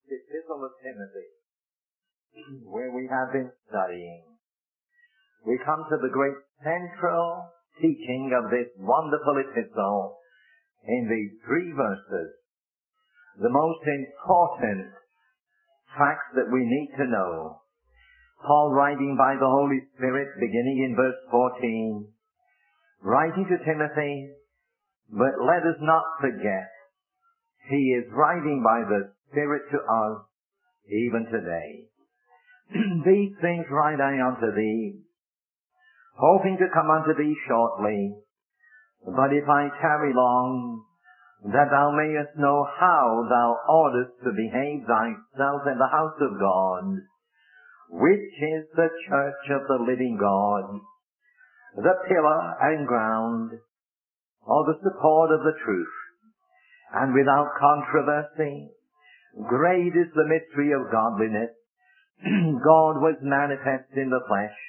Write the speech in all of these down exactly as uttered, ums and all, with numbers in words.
Epistle of Timothy, where we have been studying. We come to the great central teaching of this wonderful epistle in these three verses. The most important facts that we need to know. Paul, writing by the Holy Spirit, beginning in verse fourteen, writing to Timothy, but let us not forget, he is writing by the Spirit to us even today. These things write I unto thee, hoping to come unto thee shortly. But if I tarry long, that thou mayest know how thou oughtest to behave thyself in the house of God, which is the church of the living God, the pillar and ground, or the support of the truth. And without controversy, great is the mystery of godliness. God was manifest in the flesh,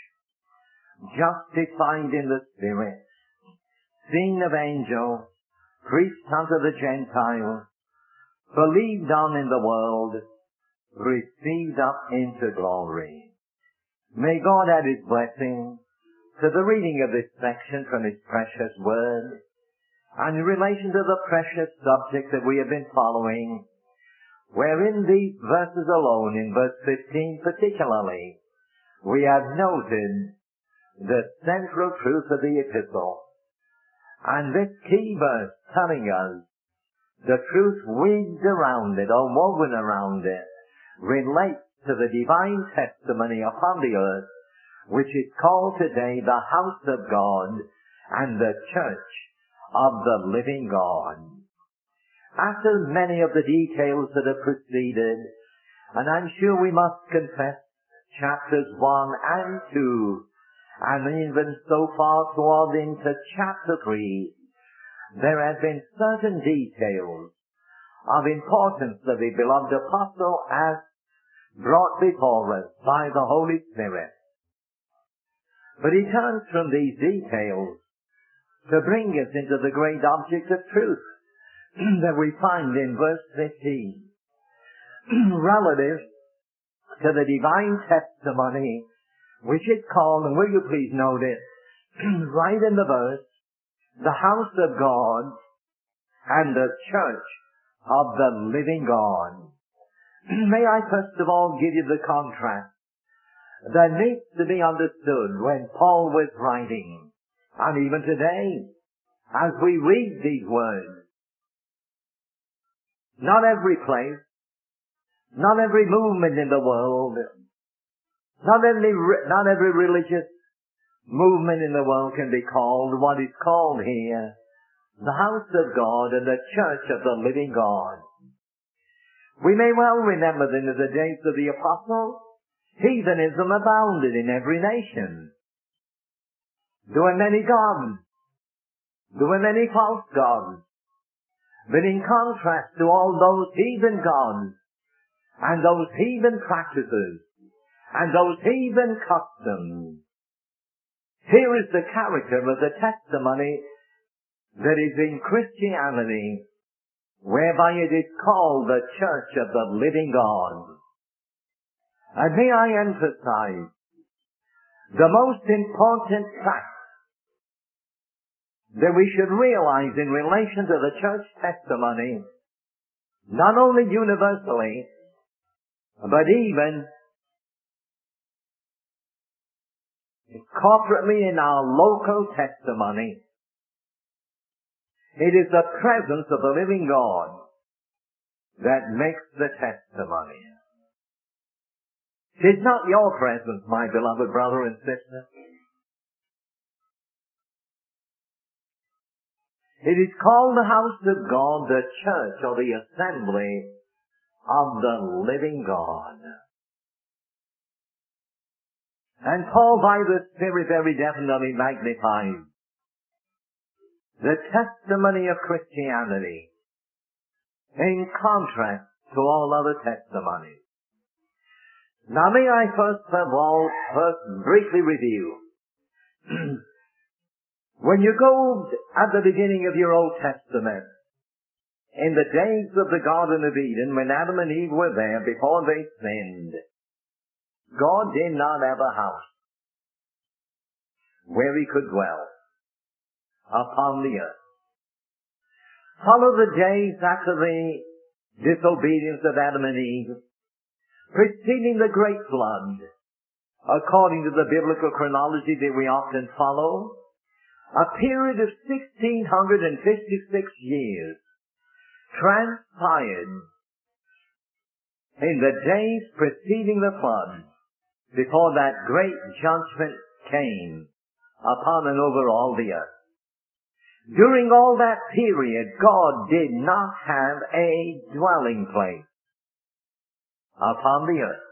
justified in the Spirit, seen of angels, preached unto the Gentiles, believed on in the world, received up into glory. May God add His blessing to the reading of this section from His precious Word, and in relation to the precious subject that we have been following, wherein these verses alone, in verse fifteen particularly, we have noted the central truth of the epistle. And this key verse telling us the truth weaved around it or woven around it relates to the divine testimony upon the earth, which is called today the house of God and the church of the living God. After many of the details that have preceded, and I'm sure we must confess chapters one and two, and even so far toward into chapter three, there have been certain details of importance of the beloved apostle as brought before us by the Holy Spirit. But he turns from these details to bring us into the great object of truth that we find in verse fifteen, relative to the divine testimony, which is called, and will you please note it, right in the verse, the house of God and the church of the living God. May I first of all give you the contrast that needs to be understood when Paul was writing, and even today, as we read these words. Not every place, not every movement in the world, Not every, not every religious movement in the world can be called what is called here the house of God and the church of the living God. We may well remember that in the days of the apostles, heathenism abounded in every nation. There were many gods. There were many false gods. But in contrast to all those heathen gods and those heathen practices, and those heathen customs, here is the character of the testimony that is in Christianity, whereby it is called the church of the living God. And may I emphasize the most important fact that we should realize in relation to the church testimony, not only universally, but even corporately in our local testimony. It is the presence of the living God that makes the testimony. It is not your presence, my beloved brother and sister. It is called the house of God, the church, or the assembly of the living God. And Paul, by the Spirit, very definitely magnifies the testimony of Christianity in contrast to all other testimonies. Now may I first of all first briefly review. When you go at the beginning of your Old Testament in the days of the Garden of Eden, when Adam and Eve were there before they sinned, God did not have a house where he could dwell upon the earth. Follow the days after the disobedience of Adam and Eve, preceding the great flood, according to the biblical chronology that we often follow, a period of one thousand six hundred fifty-six years transpired in the days preceding the flood, before that great judgment came upon and over all the earth. During all that period, God did not have a dwelling place upon the earth.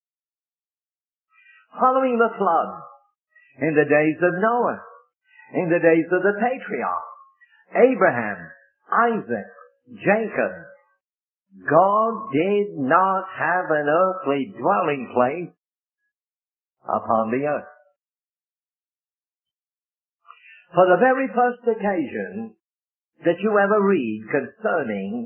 Following the flood, in the days of Noah, in the days of the patriarchs, Abraham, Isaac, Jacob, God did not have an earthly dwelling place upon the earth. For the very first occasion that you ever read concerning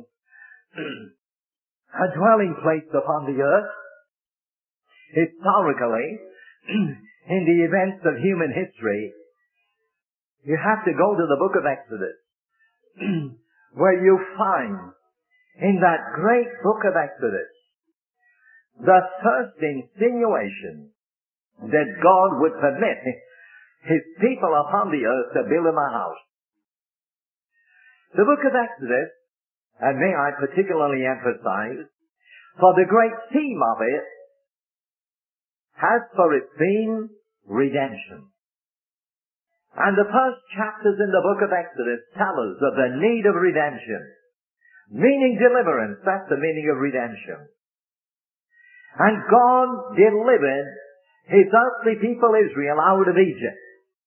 a dwelling place upon the earth, historically, in the events of human history, you have to go to the book of Exodus, where you find in that great book of Exodus the first insinuation that God would permit his people upon the earth to build him a house. The book of Exodus, and may I particularly emphasize, for the great theme of it has for its theme redemption. And the first chapters in the book of Exodus tell us of the need of redemption, meaning deliverance. That's the meaning of redemption. And God delivered his earthly people Israel out of Egypt.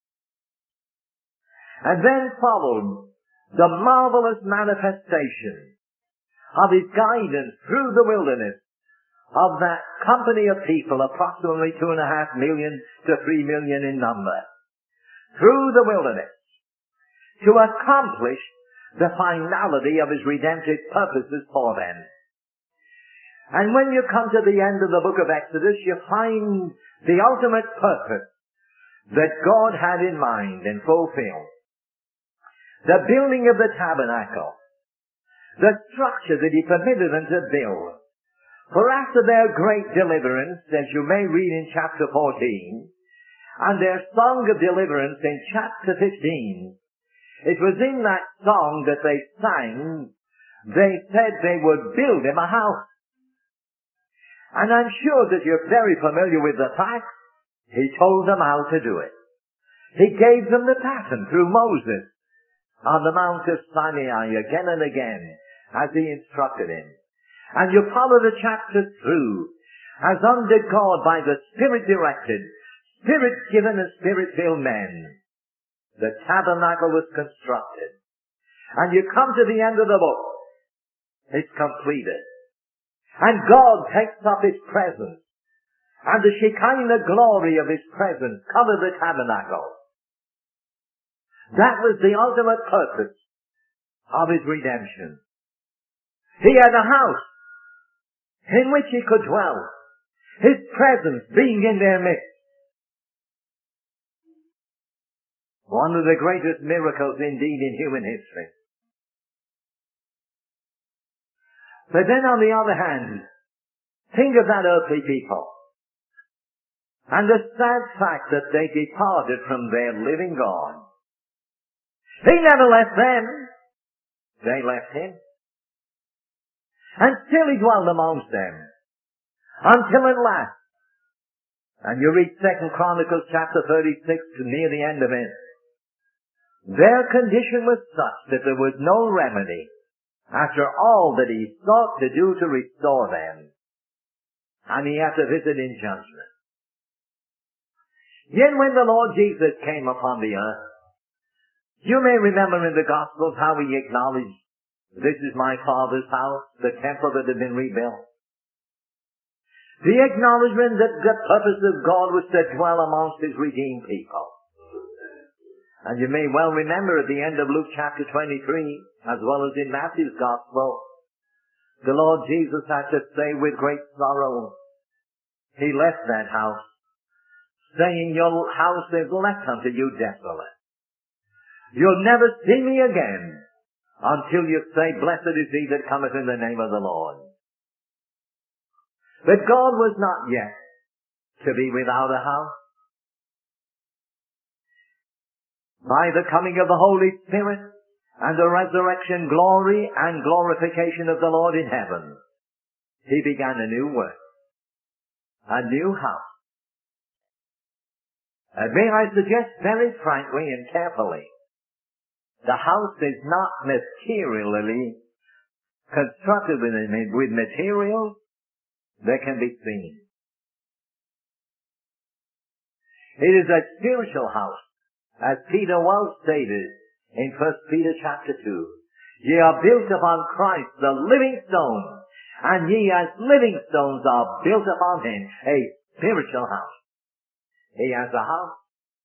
And then followed the marvelous manifestation of his guidance through the wilderness of that company of people, approximately two and a half million to three million in number, through the wilderness, to accomplish the finality of his redemptive purposes for them. And when you come to the end of the book of Exodus, you find the ultimate purpose that God had in mind and fulfilled. The building of the tabernacle, the structure that he permitted them to build. For after their great deliverance, as you may read in chapter fourteen, and their song of deliverance in chapter fifteen, it was in that song that they sang, they said they would build him a house. And I'm sure that you're very familiar with the fact, he told them how to do it. He gave them the pattern through Moses on the Mount of Sinai again and again as he instructed him. And you follow the chapter through as under God by the Spirit directed, Spirit given and Spirit filled men, the tabernacle was constructed. And you come to the end of the book. It's completed. And God takes up his presence. And the Shekinah glory of his presence covered the tabernacle. That was the ultimate purpose of his redemption. He had a house in which he could dwell, his presence being in their midst. One of the greatest miracles indeed in human history. But then on the other hand, think of that earthly people and the sad fact that they departed from their living God. He never left them. They left him. And still he dwelled amongst them. Until at last, and you read Second Chronicles chapter thirty-six to near the end of it, their condition was such that there was no remedy after all that he sought to do to restore them. And he had to visit in judgment. Yet when the Lord Jesus came upon the earth, you may remember in the Gospels how he acknowledged, this is my Father's house, the temple that had been rebuilt. The acknowledgement that the purpose of God was to dwell amongst his redeemed people. And you may well remember at the end of Luke chapter twenty-three, as well as in Matthew's Gospel, the Lord Jesus had to say with great sorrow, He left that house, saying, your house is left unto you desolate. You'll never see me again until you say, blessed is he that cometh in the name of the Lord. But God was not yet to be without a house. By the coming of the Holy Spirit and the resurrection glory and glorification of the Lord in heaven, He began a new work, a new house. And may I suggest very frankly and carefully, the house is not materially constructed with, with materials that can be seen. It is a spiritual house, as Peter well stated in First Peter chapter two. Ye are built upon Christ, the living stone, and ye as living stones are built upon Him, a spiritual house. He has a house.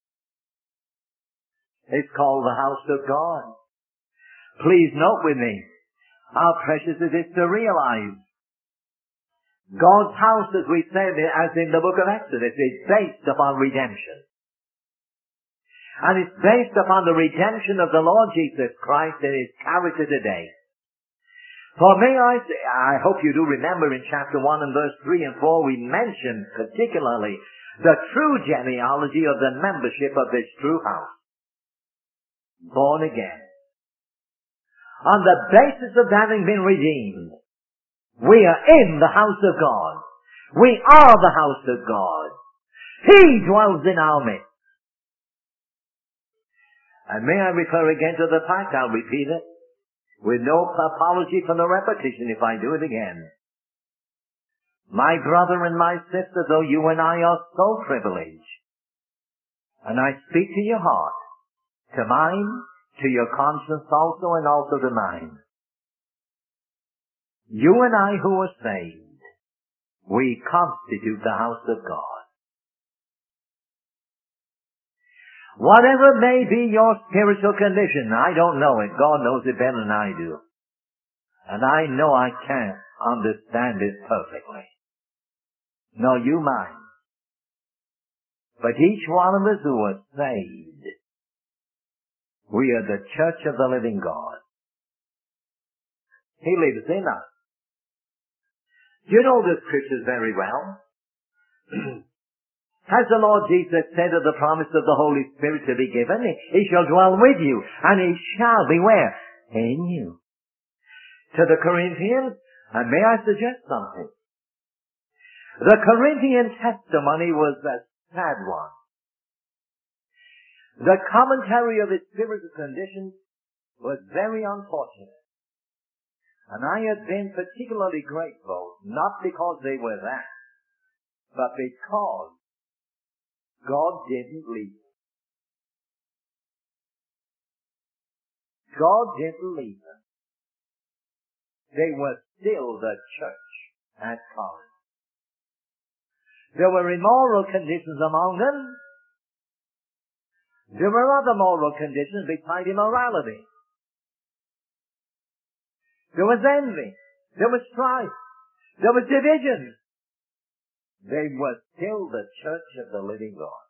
It's called the house of God. Please note with me how precious it is to realize God's house, as we said, as in the book of Exodus, is based upon redemption. And it's based upon the redemption of the Lord Jesus Christ and His character today. For may I say, I hope you do remember in chapter one and verse three and four, we mentioned particularly the true genealogy of the membership of this true house. Born again. On the basis of having been redeemed, we are in the house of God. We are the house of God. He dwells in our midst. And may I refer again to the fact, I'll repeat it, with no apology for the repetition if I do it again. My brother and my sister, though you and I are so privileged, and I speak to your heart, to mine, to your conscience also, and also to mine. You and I who are saved, we constitute the house of God. Whatever may be your spiritual condition, I don't know it. God knows it better than I do. And I know I can't understand it perfectly. Nor you mine. But each one of us who are saved, we are the church of the living God. He lives in us. You know the scriptures very well. Has the Lord Jesus said of the promise of the Holy Spirit to be given? He shall dwell with you, and He shall be where? In you. To the Corinthians, and may I suggest something? The Corinthian testimony was a sad one. The commentary of its spiritual condition was very unfortunate. And I have been particularly grateful, not because they were that, but because God didn't leave them. God didn't leave them. They were still the church at Corinth. There were immoral conditions among them. There were other moral conditions besides immorality. There was envy. There was strife. There was division. They were still the church of the living God.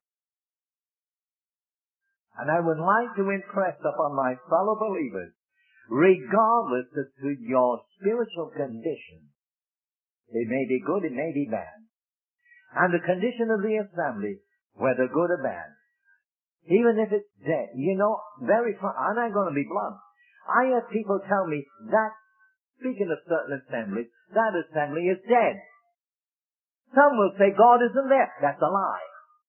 And I would like to impress upon my fellow believers, regardless of your spiritual condition, it may be good, it may be bad, and the condition of the assembly, whether good or bad, even if it's dead, you know, very, and I'm going to be blunt, I have people tell me that, speaking of certain assemblies, that assembly is dead. Some will say God isn't there. That's a lie.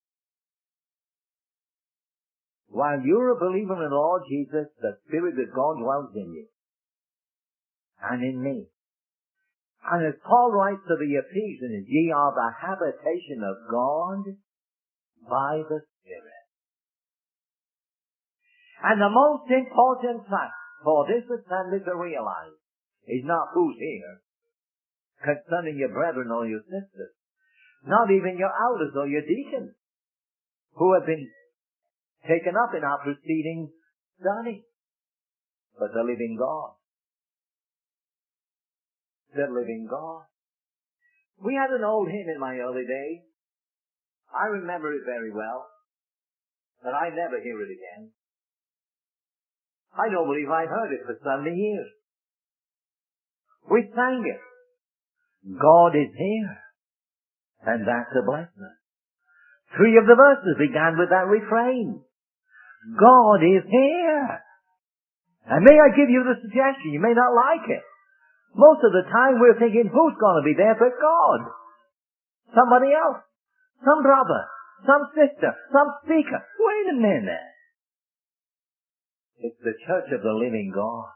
While you're a believer in the Lord Jesus, the Spirit of God dwells in you. And in me. And as Paul writes to the Ephesians, ye are the habitation of God by the Spirit. And the most important fact for this assembly to realize is not who's here concerning your brethren or your sisters. Not even your elders or your deacons who have been taken up in our preceding study. But the living God. The living God. We had an old hymn in my early days. I remember it very well. But I never hear it again. I don't believe I've heard it for seventy years. We sang it. God is here. And that's a blessing. Three of the verses began with that refrain. God is here. And may I give you the suggestion, you may not like it. Most of the time we're thinking, who's going to be there but God? Somebody else. Some brother. Some sister. Some speaker. Wait a minute. It's the church of the living God.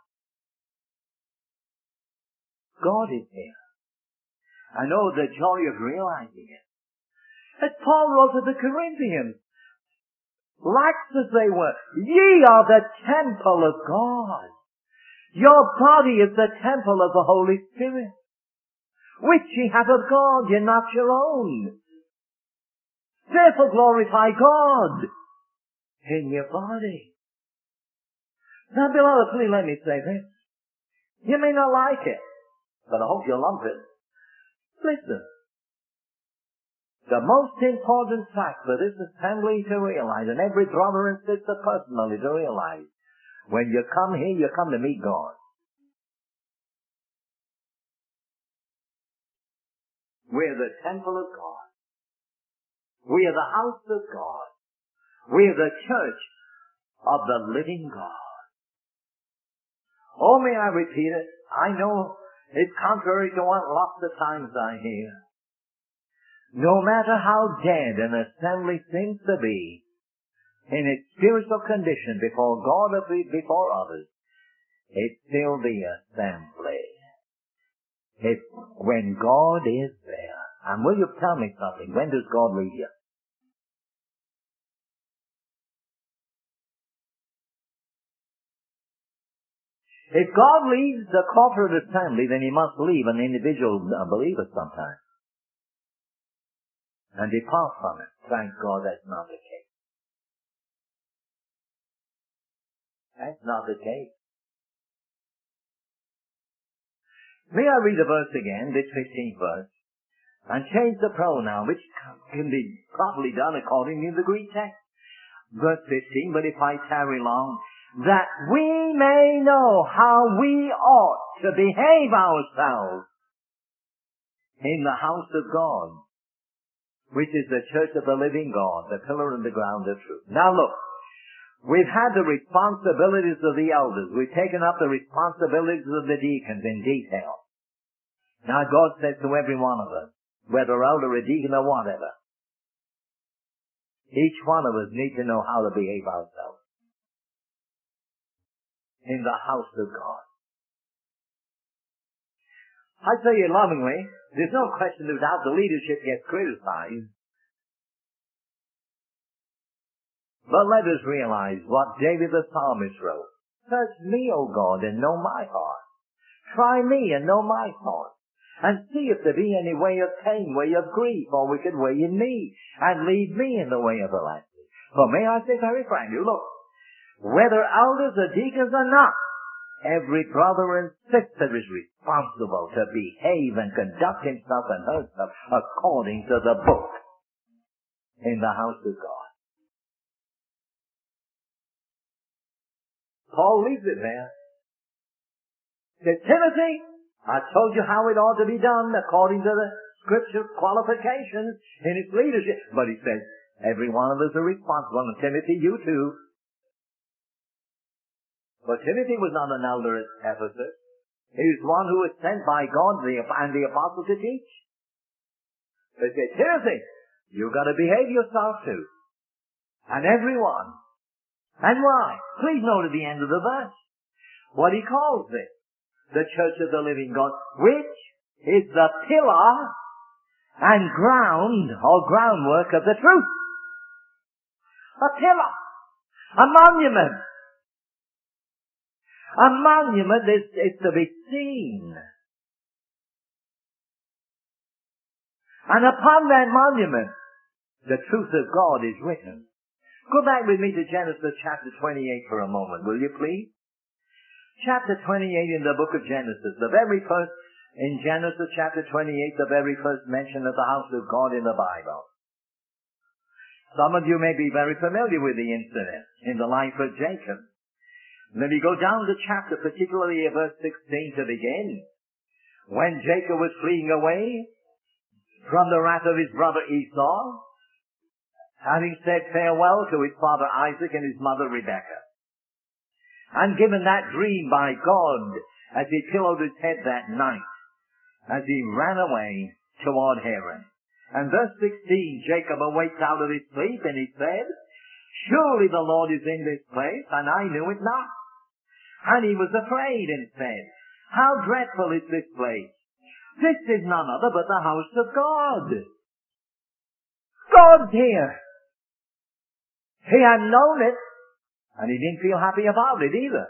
God is here. I know the joy of realizing it. As Paul wrote to the Corinthians, lax as they were, ye are the temple of God. Your body is the temple of the Holy Spirit, which ye have of God, you're not your own. Therefore glorify God in your body. Now beloved, please let me say this. You may not like it, but I hope you'll lump it. Listen. The most important fact for this assembly to realize, and every brother and sister personally to realize, when you come here, you come to meet God. We're the temple of God. We are the house of God. We are the church of the living God. Oh, may I repeat it? I know it's contrary to what lots of times I hear. No matter how dead an assembly seems to be in its spiritual condition before God or before others, it's still the assembly. It's when God is there. And will you tell me something? When does God lead you? If God leads the corporate assembly, then he must leave an individual believer sometime and depart from it. Thank God that's not the case. That's not the case. May I read the verse again, this fifteenth verse, and change the pronoun, which can be properly done according to the Greek text. Verse fifteen, but if I tarry long, that we may know how we ought to behave ourselves in the house of God, which is the church of the living God, the pillar and the ground of truth. Now look, we've had the responsibilities of the elders. We've taken up the responsibilities of the deacons in detail. Now God says to every one of us, whether elder or deacon or whatever, each one of us need to know how to behave ourselves in the house of God. I tell you lovingly, there's no question about the leadership gets criticized. But let us realize what David the psalmist wrote. Search me, O God, and know my heart. Try me and know my thoughts. And see if there be any way of pain, way of grief, or wicked way in me. And lead me in the way everlasting. For may I say very frankly, look, whether elders or deacons or not, every brother and sister is responsible to behave and conduct himself and herself according to the book in the house of God. Paul leaves it there. Said, Timothy, I told you how it ought to be done according to the scripture qualifications in its leadership. But he says, every one of us are responsible. And Timothy, you too. But Timothy was not an elder at Ephesus. He was one who was sent by God and the apostle to teach. They said, Timothy, you've got to behave yourself too. And everyone. And why? Please note at the end of the verse what he calls it. The church of the living God, which is the pillar and ground or groundwork of the truth. A pillar. A monument. A monument is, is to be seen. And upon that monument, the truth of God is written. Go back with me to Genesis chapter twenty-eight for a moment, will you please? Chapter twenty-eight in the book of Genesis, the very first, in Genesis chapter twenty-eight, the very first mention of the house of God in the Bible. Some of you may be very familiar with the incident in the life of Jacob. Then we go down to chapter, particularly at verse sixteen to begin. When Jacob was fleeing away from the wrath of his brother Esau, having said farewell to his father Isaac and his mother Rebekah, and given that dream by God as he pillowed his head that night, as he ran away toward Haran. And verse sixteen, Jacob awaked out of his sleep, and he said, surely the Lord is in this place, and I knew it not. And he was afraid and said, how dreadful is this place? This is none other but the house of God. God's here. He had known it, and he didn't feel happy about it either.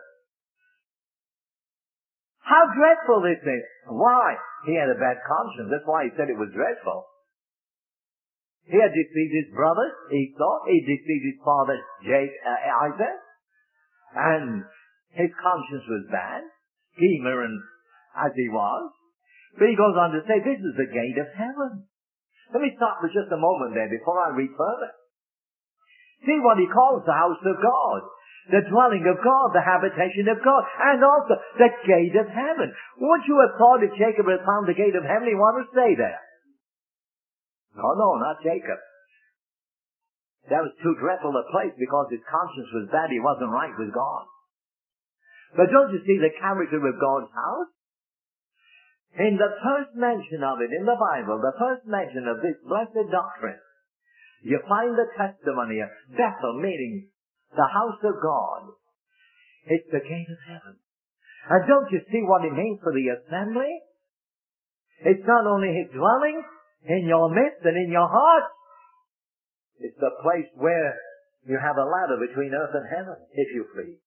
How dreadful this is. Why? He had a bad conscience. That's why he said it was dreadful. He had deceived his brothers, Esau. He deceived his father, Jake, uh, Isaac. And his conscience was bad. Schemer and as he was. But he goes on to say, this is the gate of heaven. Let me stop for just a moment there before I read further. See what he calls the house of God. The dwelling of God, the habitation of God, and also the gate of heaven. Would you have thought if Jacob had found the gate of heaven, he wanted to stay there? No, no, not Jacob. That was too dreadful a place because his conscience was bad. He wasn't right with God. But don't you see the character of God's house? In the first mention of it in the Bible, the first mention of this blessed doctrine, you find the testimony of Bethel, meaning the house of God. It's the gate of heaven. And don't you see what it means for the assembly? It's not only his dwelling in your midst and in your heart. It's the place where you have a ladder between earth and heaven, if you please.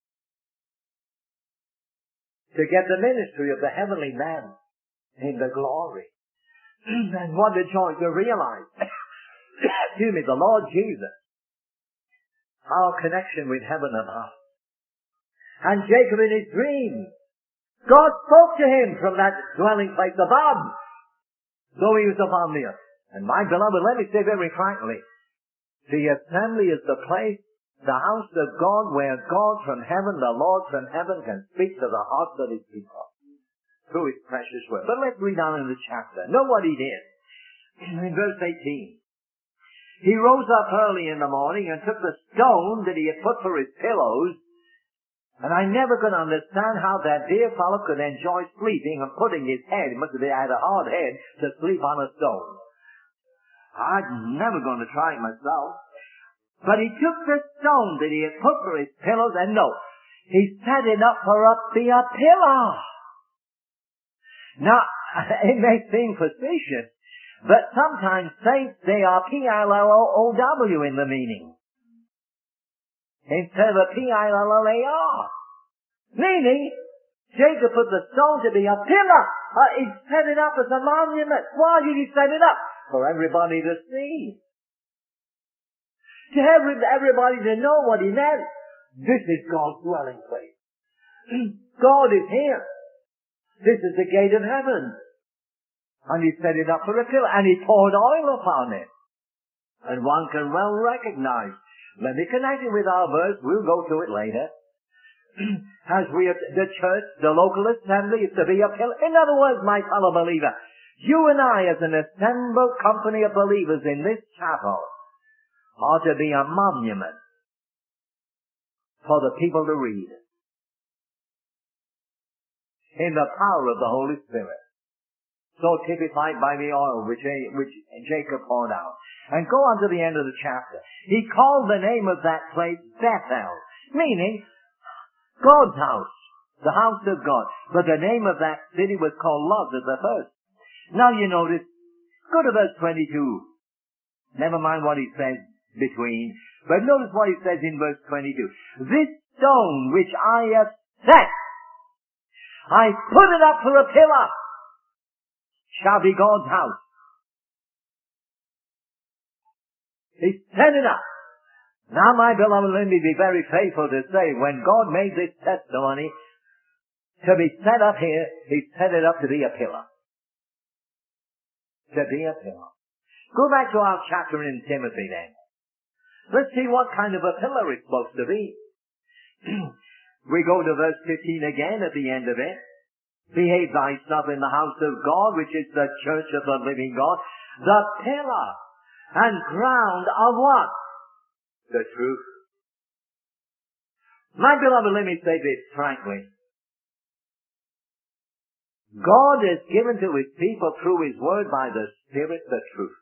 To get the ministry of the heavenly man in the glory. And what a joy to realize. Excuse me, the Lord Jesus, our connection with heaven above. And Jacob in his dream, God spoke to him from that dwelling place above, though he was upon the earth. And my beloved, let me say very frankly, the assembly is the place, the house of God, where God from heaven, the Lord from heaven, can speak to the hearts of his people through his precious word. But let's read on in the chapter. Know what he did. In verse eighteen. He rose up early in the morning and took the stone that he had put for his pillows. And I never could understand how that dear fellow could enjoy sleeping and putting his head, he must have had a hard head, to sleep on a stone. I'm never going to try it myself. But he took the stone that he had put for his pillows, and no, he set it up for a, be a pillow. Now, it may seem facetious, but sometimes saints, they are P I L L O W in the meaning, instead of a P I L L A R. Meaning, Jacob put the stone to be a pillar. Uh, he set it up as a monument. Why did he set it up? For everybody to see. To every, everybody to know what he meant. This is God's dwelling place. God is here. This is the gate of heaven. And he set it up for a pillar, and he poured oil upon it. And one can well recognize. Let me connect it with our verse. We'll go to it later. As we are, the church, the local assembly is to be a pillar. In other words, my fellow believer, you and I as an assembled company of believers in this chapel are to be a monument for the people to read. In the power of the Holy Spirit. So typified by the oil which, which Jacob poured out. And go on to the end of the chapter. He called the name of that place Bethel, meaning God's house, the house of God. But the name of that city was called Luz at the first. Now you notice, go to verse twenty-two. Never mind what he says between, but notice what he says in verse twenty-two. This stone which I have set, I put it up for a pillar, shall be God's house. He set it up. Now, my beloved, let me be very faithful to say, when God made this testimony to be set up here, He set it up to be a pillar. To be a pillar. Go back to our chapter in Timothy then. Let's see what kind of a pillar it's supposed to be. We go to verse fifteen again at the end of it. Behave thyself in the house of God, which is the church of the living God, the pillar and ground of what? The truth. My beloved, let me say this frankly. God has given to His people through His Word by the Spirit the truth.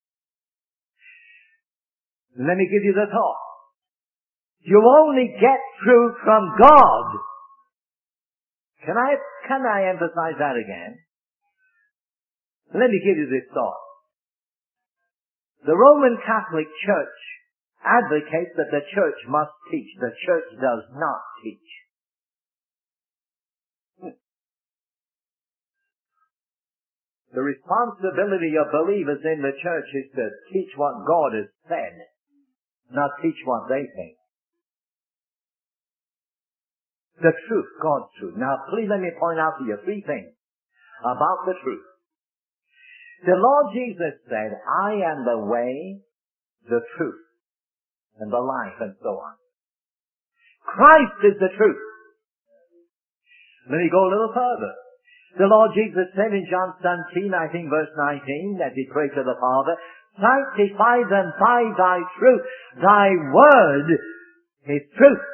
Let me give you the thought. You only get truth from God. Can I, can I emphasize that again? Let me give you this thought. The Roman Catholic Church advocates that the church must teach. The church does not teach. The responsibility of believers in the church is to teach what God has said, not teach what they think. The truth, God's truth. Now, please let me point out to you three things about the truth. The Lord Jesus said, I am the way, the truth, and the life, and so on. Christ is the truth. Let me go a little further. The Lord Jesus said in John seventeen, I think verse nineteen, as He prayed to the Father, sanctify them by thy truth. Thy word is truth.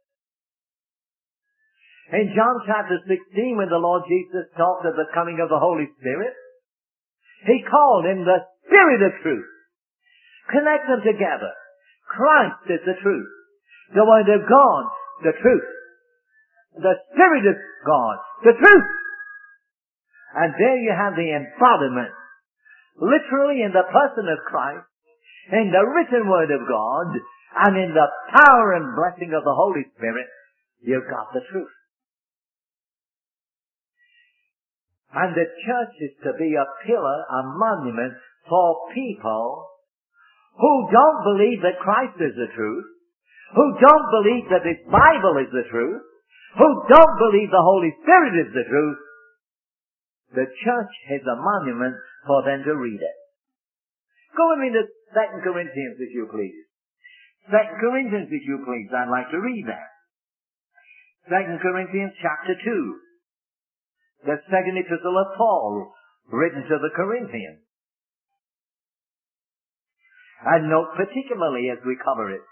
In John chapter sixteen, when the Lord Jesus talked of the coming of the Holy Spirit, He called Him the Spirit of truth. Connect them together. Christ is the truth. The Word of God, the truth. The Spirit of God, the truth. And there you have the embodiment, literally in the person of Christ, in the written Word of God, and in the power and blessing of the Holy Spirit, you've got the truth. And the church is to be a pillar, a monument for people who don't believe that Christ is the truth, who don't believe that this Bible is the truth, who don't believe the Holy Spirit is the truth. The church is a monument for them to read it. Go with me to Second Corinthians, if you please. Second Corinthians, if you please. I'd like to read that. Second Corinthians chapter two. The second epistle of Paul, written to the Corinthians. And note particularly as we cover it,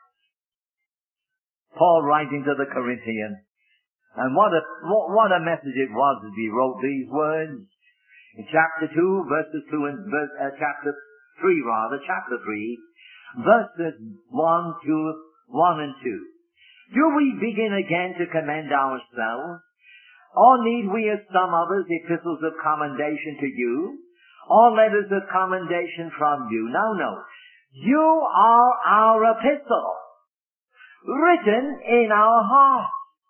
Paul writing to the Corinthians, and what a, what, what a message it was as he wrote these words. In chapter two, verses two and, verse, uh, chapter three rather, chapter three, verses one, two, one and two. Do we begin again to commend ourselves? Or need we, as some others, epistles of commendation to you? Or letters of commendation from you? No, no. You are our epistle, written in our hearts,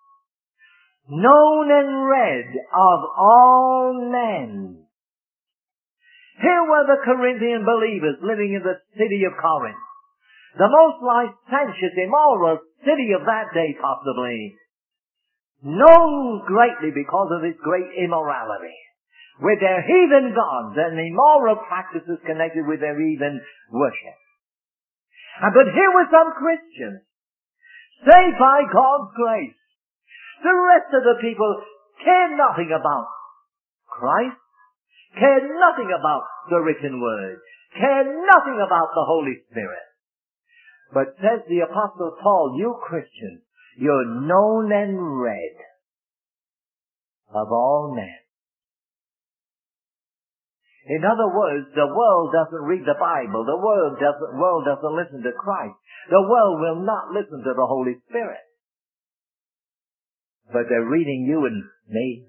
known and read of all men. Here were the Corinthian believers living in the city of Corinth, the most licentious, immoral city of that day possibly, known greatly because of its great immorality, with their heathen gods and immoral practices connected with their heathen worship. But here were some Christians, saved by God's grace. The rest of the people care nothing about Christ, care nothing about the written word, care nothing about the Holy Spirit. But says the Apostle Paul, you Christians, you're known and read of all men. In other words, the world doesn't read the Bible. The world doesn't, world doesn't listen to Christ. The world will not listen to the Holy Spirit. But they're reading you and me.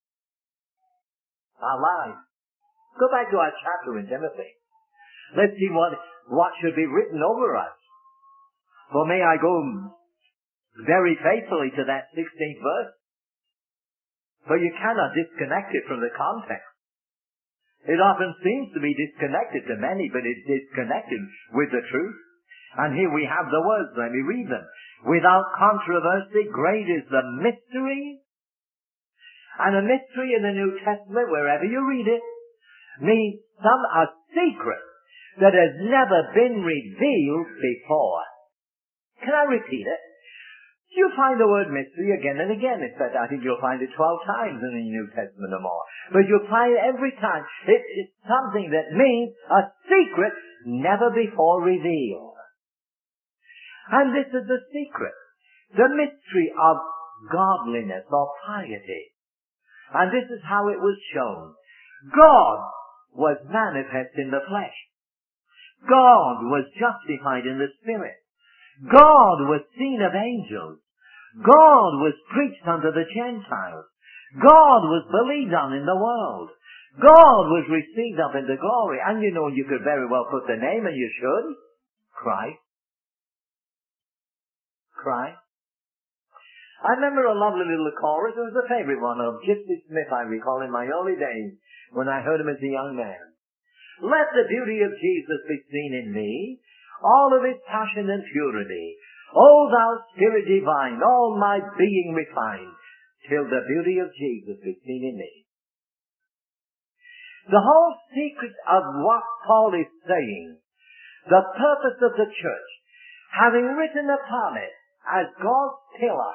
Our lives. Go back to our chapter in Timothy. Let's see what, what should be written over us. For may I go very faithfully to that sixteenth verse. For you cannot disconnect it from the context. It often seems to be disconnected to many, but it's disconnected with the truth. And here we have the words, let me read them. Without controversy, great is the mystery. And a mystery in the New Testament, wherever you read it, means some a secret that has never been revealed before. Can I repeat it? You find the word mystery again and again. In fact, I think you'll find it twelve times in the New Testament or more. But you'll find it every time. It, it's something that means a secret never before revealed. And this is the secret. The mystery of godliness or piety. And this is how it was shown. God was manifest in the flesh. God was justified in the Spirit. God was seen of angels. God was preached unto the Gentiles. God was believed on in the world. God was received up into glory. And you know, you could very well put the name, and you should. Christ. Christ. I remember a lovely little chorus. It was a favorite one of Gypsy Smith, I recall, in my early days when I heard him as a young man. Let the beauty of Jesus be seen in me, all of his passion and purity. O thou Spirit divine, all my being refined, till the beauty of Jesus be seen in me. The whole secret of what Paul is saying, the purpose of the church, having written upon it as God's pillar.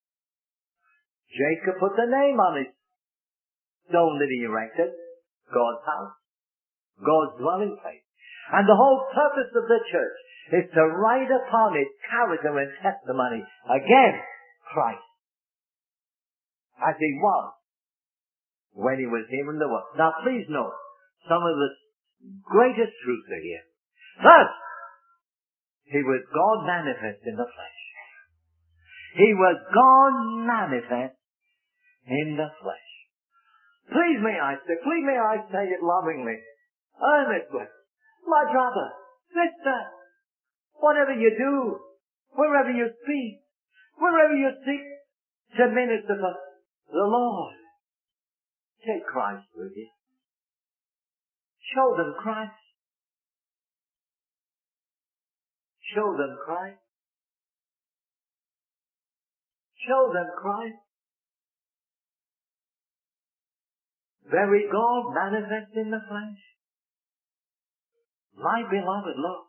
Jacob put the name on his stone that he erected, God's house, God's dwelling place. And the whole purpose of the church is to write upon its character and testimony, again, Christ. As he was when he was here in the world. Now please note, some of the greatest truths are here. First, he was God manifest in the flesh. He was God manifest in the flesh. Please may I say, please may I say it lovingly, earnestly, my brother, sister, whatever you do, wherever you speak, wherever you seek to minister for the Lord, take Christ with you. Show them Christ. Show them Christ. Show them Christ. Very God manifest in the flesh. My beloved, look.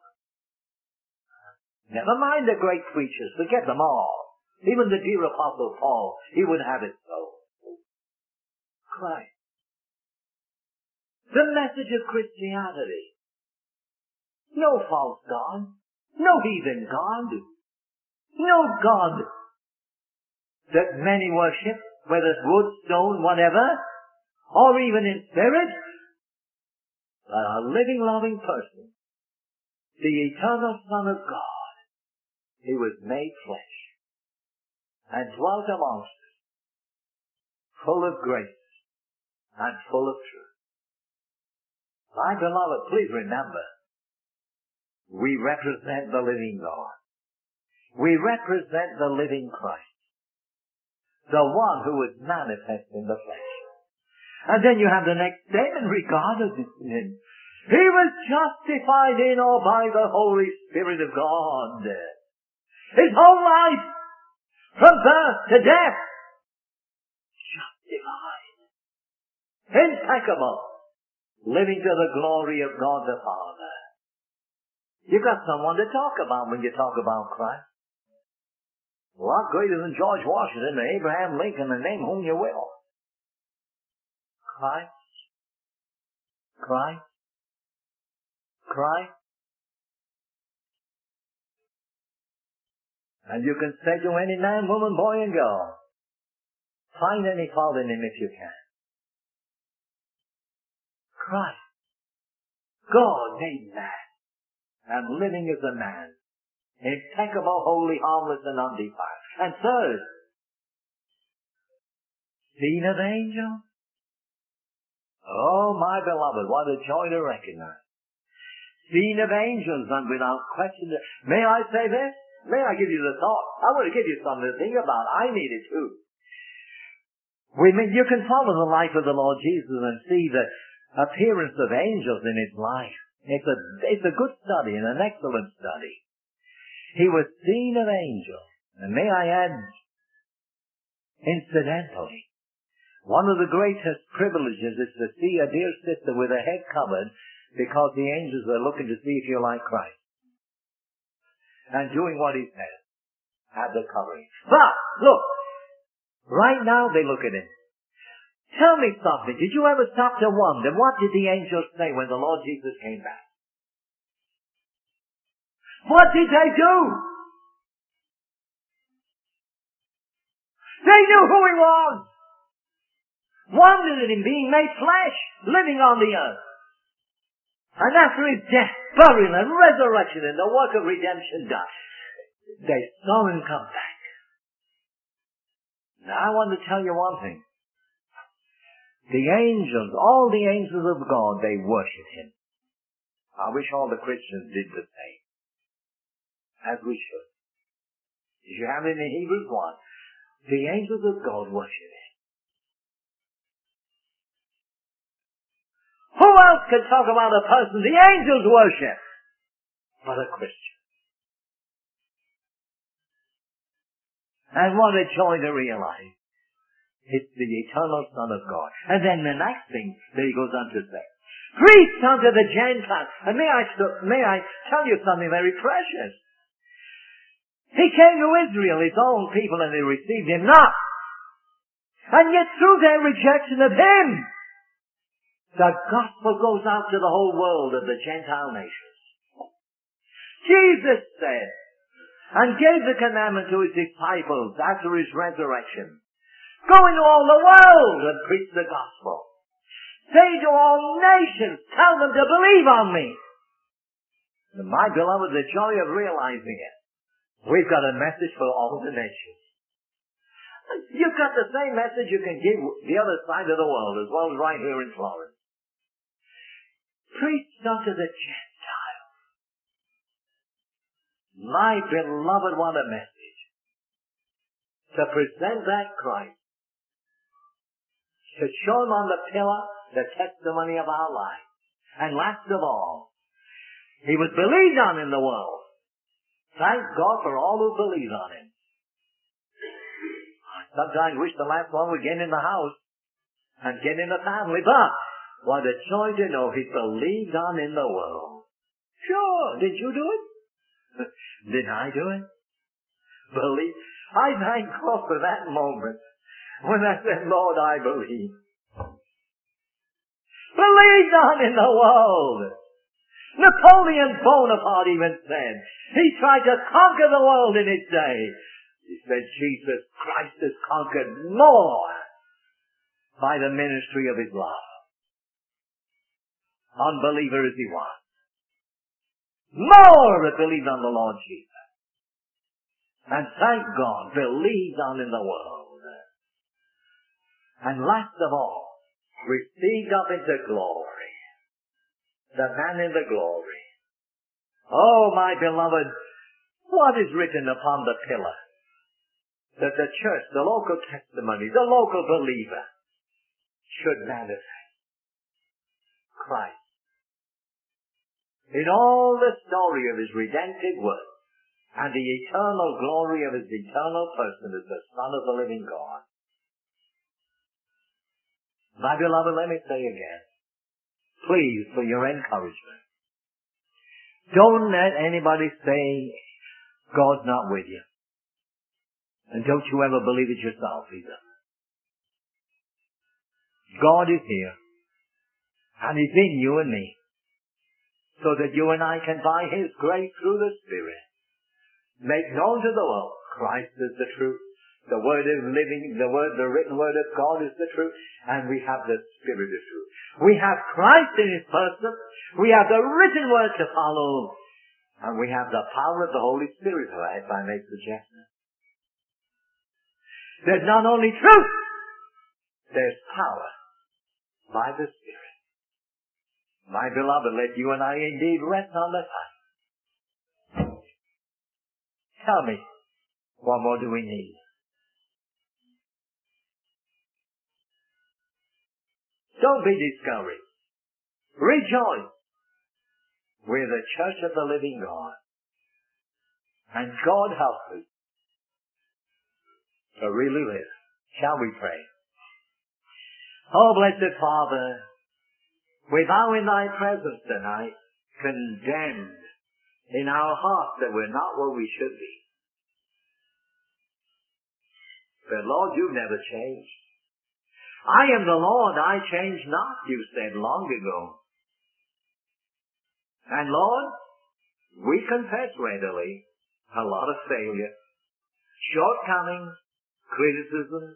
Never mind the great preachers, forget them all. Even the dear Apostle Paul, he would have it so. Christ. The message of Christianity. No false God. No heathen God. No God that many worship, whether it's wood, stone, whatever, or even in spirit, but a living, loving person, the eternal Son of God. He was made flesh and dwelt amongst us, full of grace and full of truth. My beloved, please remember, we represent the living God. We represent the living Christ, the one who was manifest in the flesh. And then you have the next statement regarding him. He was justified in or by the Holy Spirit of God. His whole life, from birth to death, justified, impeccable, living to the glory of God the Father. You've got someone to talk about when you talk about Christ. A lot greater than George Washington or Abraham Lincoln, and name whom you will. Christ, Christ, Christ. And you can say to any man, woman, boy, and girl, find any fault in him if you can. Christ, God made man, and living as a man, impeccable, holy, harmless, and undefiled. And third, seen of angels. Oh, my beloved, what a joy to recognize. Seen of angels, and without question. May I say this? May I give you the thought? I want to give you something to think about. I need it too. We mean, you can follow the life of the Lord Jesus and see the appearance of angels in his life. It's a, it's a good study and an excellent study. He was seen of angels. And may I add, incidentally, one of the greatest privileges is to see a dear sister with her head covered because the angels are looking to see if you're like Christ. And doing what he says. Have the covering. But, look, right now they look at him. Tell me something. Did you ever stop to wonder what did the angels say when the Lord Jesus came back? What did they do? They knew who he was. Wondered at him being made flesh, living on the earth. And after his death, burial, and resurrection and the work of redemption done, they saw him come back. Now I want to tell you one thing. The angels, all the angels of God, they worship him. I wish all the Christians did the same. As we should. As you have it in Hebrews one, the angels of God worship him. Who else could talk about a person the angels worship but a Christian? And what a joy to realize. It's the eternal Son of God. And then the next thing that he goes on to say, preach unto the Gentiles. And may I, may I tell you something very precious. He came to Israel, his own people, and they received him not. And yet through their rejection of him, the gospel goes out to the whole world of the Gentile nations. Jesus said, and gave the commandment to his disciples after his resurrection, go into all the world and preach the gospel. Say to all nations, tell them to believe on me. And my beloved, the joy of realizing it. We've got a message for all the nations. You've got the same message you can give the other side of the world as well as right here in Florence. Preach unto the Gentiles. My beloved, what a message. To present that Christ. To show him on the pillar the testimony of our life. And last of all, he was believed on in the world. Thank God for all who believe on him. I sometimes wish the last one would get in the house and get in the family, but what a joy to know he believed on in the world. Sure, did you do it? Did I do it? Believe. I thank God for that moment when I said, Lord, I believe. Believed on in the world. Napoleon Bonaparte even said, he tried to conquer the world in his day. He said, Jesus Christ has conquered more by the ministry of his love. Unbeliever as he was. More that believed on the Lord Jesus. And thank God, believed on in the world. And last of all, received up into glory. The man in the glory. Oh, my beloved, what is written upon the pillar? That the church, the local testimony, the local believer should manifest Christ. In all the story of his redemptive work and the eternal glory of his eternal person as the Son of the living God. My beloved, let me say again, please, for your encouragement, don't let anybody say God's not with you. And don't you ever believe it yourself either. God is here. And he's in you and me. So that you and I can, by his grace through the Spirit, make known to the world Christ is the truth. The word of living, the word, the written word of God is the truth, and we have the Spirit of truth. We have Christ in his person, we have the written word to follow, and we have the power of the Holy Spirit, if I may suggest it. There's not only truth, there's power by the Spirit. My beloved, let you and I indeed rest on the fact. Tell me, what more do we need? Don't be discouraged. Rejoice. We're the church of the living God. And God help us to really live. Shall we pray? Oh, blessed Father, we bow in thy presence tonight, condemned in our hearts that we're not where we should be. But Lord, you've never changed. I am the Lord, I change not, you said long ago. And Lord, we confess readily a lot of failure, shortcomings, criticism,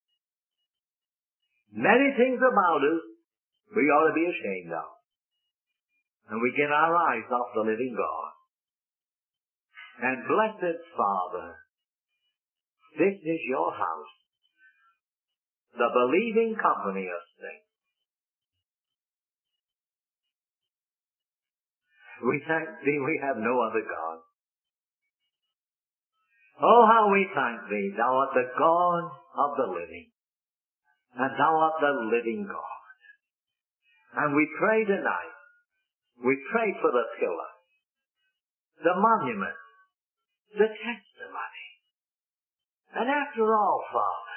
many things about us we ought to be ashamed of. And we get our eyes off the living God. And blessed Father, this is your house, the believing company of saints. We thank thee we have no other God. Oh, how we thank thee, thou art the God of the living, and thou art the living God. And we pray tonight, we pray for the pillar, the monument, the testimony. And after all, Father,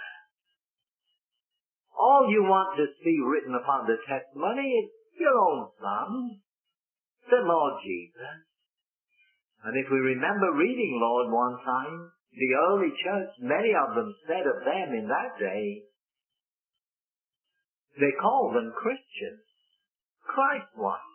all you want to see written upon the testimony is your own Son, the Lord Jesus. And if we remember reading, Lord, one time, the early church, many of them said of them in that day, they called them Christians, Christ ones.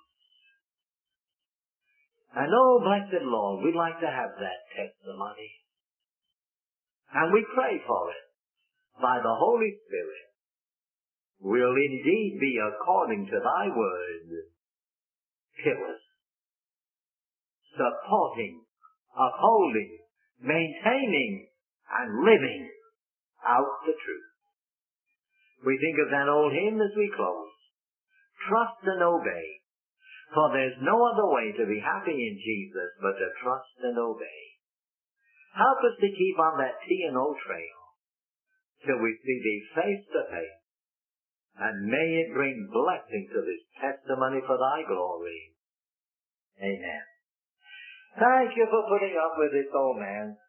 And oh, blessed Lord, we'd like to have that testimony. And we pray for it by the Holy Spirit. Will indeed be according to thy word, pillars, supporting, upholding, maintaining, and living out the truth. We think of that old hymn as we close. Trust and obey, for there's no other way to be happy in Jesus but to trust and obey. Help us to keep on that T and O trail till we see thee face to face, and may it bring blessing to this testimony for thy glory. Amen. Thank you for putting up with this, old man.